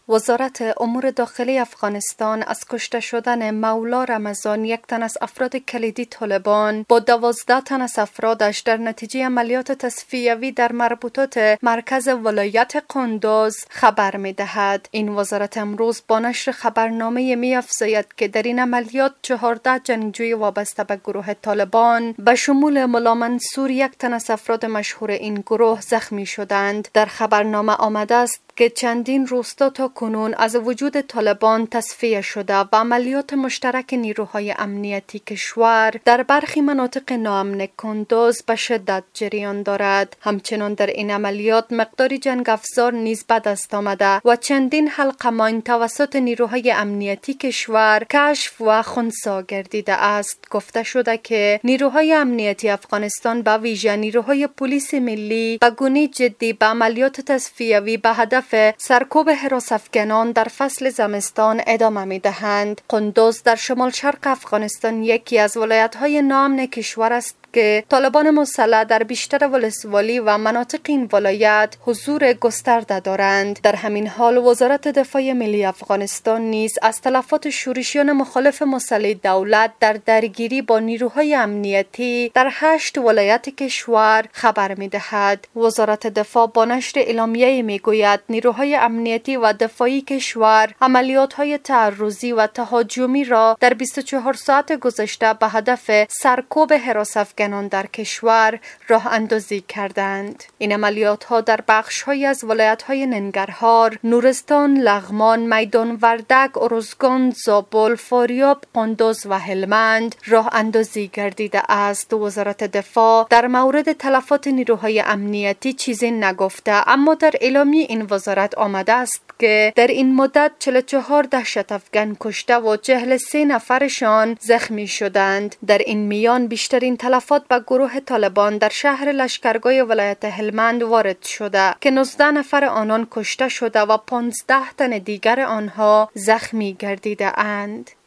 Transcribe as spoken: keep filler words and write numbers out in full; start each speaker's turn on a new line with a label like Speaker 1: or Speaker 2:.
Speaker 1: وزارت امور داخلی افغانستان از کشته شدن مولا رمضان، یک تن از افراد کلیدی طالبان، با دوازده تن از افرادش در نتیجه عملیات تصفیوی در مربوطات مرکز ولایت قندوز خبر می دهد. این وزارت امروز با نشر خبرنامه می افزاید که در این عملیات چهارده جنگجوی وابسته به گروه طالبان به شمول ملا منصور، یک تن از افراد مشهور این گروه، زخمی شدند. در خبرنامه آمده است که چندین روستا تا کنون از وجود طالبان تصفیه شده و عملیات مشترک نیروهای امنیتی کشور در برخی مناطق ناامن کندوز به شدت جریان دارد. همچنان در این عملیات مقداری جنگ افزار نیز به دست آمده و چندین حلقه ماین توسط نیروهای امنیتی کشور کشف و خنثی گردیده است. گفته شده که نیروهای امنیتی افغانستان به ویژه نیروهای پلیس ملی به گونه جدی به عملیات تصفیوی به هدف سرکوب هراس افغانان در فصل زمستان ادامه می دهند. قندوز در شمال شرق افغانستان یکی از ولایت‌های ناامن کشور است که طالبان مسلح در بیشتر ولسوالی و مناطق این ولایت حضور گسترده دارند. در همین حال وزارت دفاع ملی افغانستان نیز از تلفات شورشیان مخالف مسلح دولت در درگیری با نیروهای امنیتی در هشت ولایت کشور خبر می دهد. وزارت دفاع با نشر اعلامیه می گوید نیروهای امنیتی و دفاعی کشور عملیات‌های تعرضی و تهاجمی را در بیست و چهار ساعت گذشته به هدف سرکوب هراس افغانان در کشور راه اندازی کردند. این عملیات ها در بخش های از ولایت های ننگرهار، نورستان، لغمان، میدان وردک، ارزگان، زابل، فاریاب، قندوز و هلمند راه اندازی گردیده است. وزارت دفاع در مورد تلفات نیروهای امنیتی چیزی نگفته، اما در اعلامیه این وزارت آمده است که در این مدت چهل و چهار دهشت افغان کشته و چهل و سه نفرشان زخمی شدند. در این میان بیشترین تلفات به گروه طالبان در شهر لشکرگاه ولایت هلمند وارد شده که نوزده نفر آنان کشته شده و پانزده تن دیگر آنها زخمی گردیده اند.